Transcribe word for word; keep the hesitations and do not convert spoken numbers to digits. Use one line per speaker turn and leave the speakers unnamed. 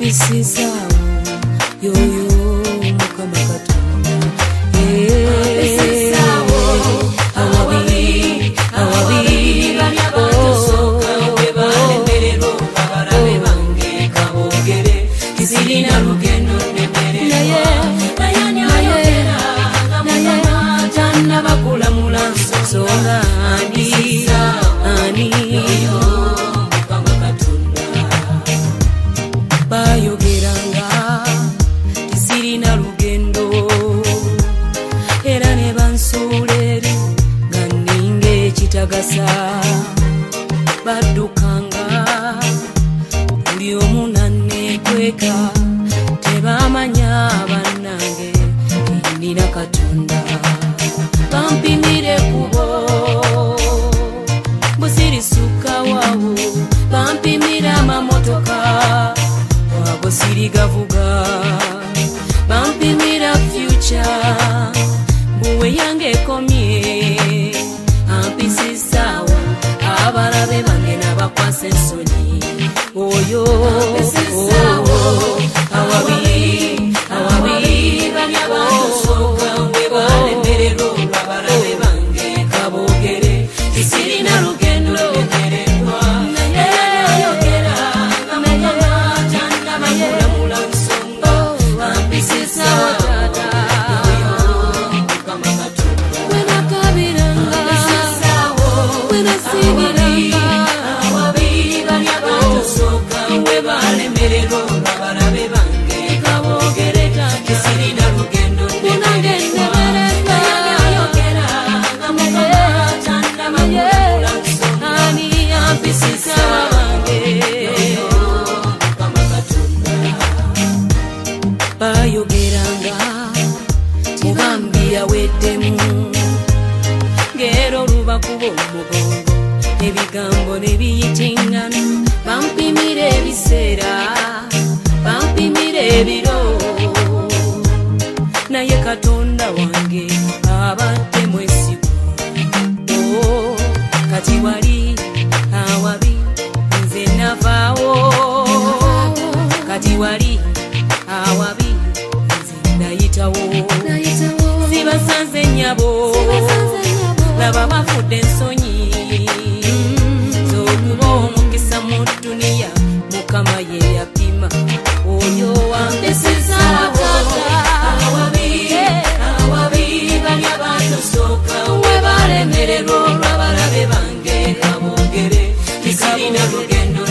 ampisizawo yoyo mukama katonda ampisizawo awabi awabi bali abatosoka we balemerero abalabe bange kabogere kisirina lugendo nemerero nayani ayogera ngamama tanna bakulamula nsonga ani ani bayogeranga kisirina lugendo era ne bansuuleri nga nninga ekitagasa baddukanga buli omu nanneekweka tebamanya bannange ndina katonda bampimire kubo busirisuka wawo bampimira amamotoka wago sirigavuga bampimira future buwe yange komye ampisisawo abalabe bange nabakwasa ensonyi oyo awabi awabi bali abatosoka we balemerero abalabe bange kabogere kisirina lugendo nemererwa ayogera ngamama tanna bakulamula nsonga ampisisawo tata mukama katonda wenakabiranga wenasibiranga awabi bali abatosoka we balemerero abalabe bange kabogere kisirina lugendo nemererwa ayogera ngamama tanna bakulamula nsonga ampisisawo bange bayogeranga mubambi yaweddemu ngero lubakuba omugongo ebigambo nebiyitingana bampimira ebiseera bampimira ebiro naye katonda wange abadde mwesigwa oh, kati wali awabi nze navaawo kati wali awabi nze nayitawo sibasanze nyabo laba bafudde ensonyi zokuba omukisa mu duniya mukama ye yapima oyo wampisizawo awabi awabi bali abatosoka we balemererwa olw'abalabe bange kabogere kisirina lugendo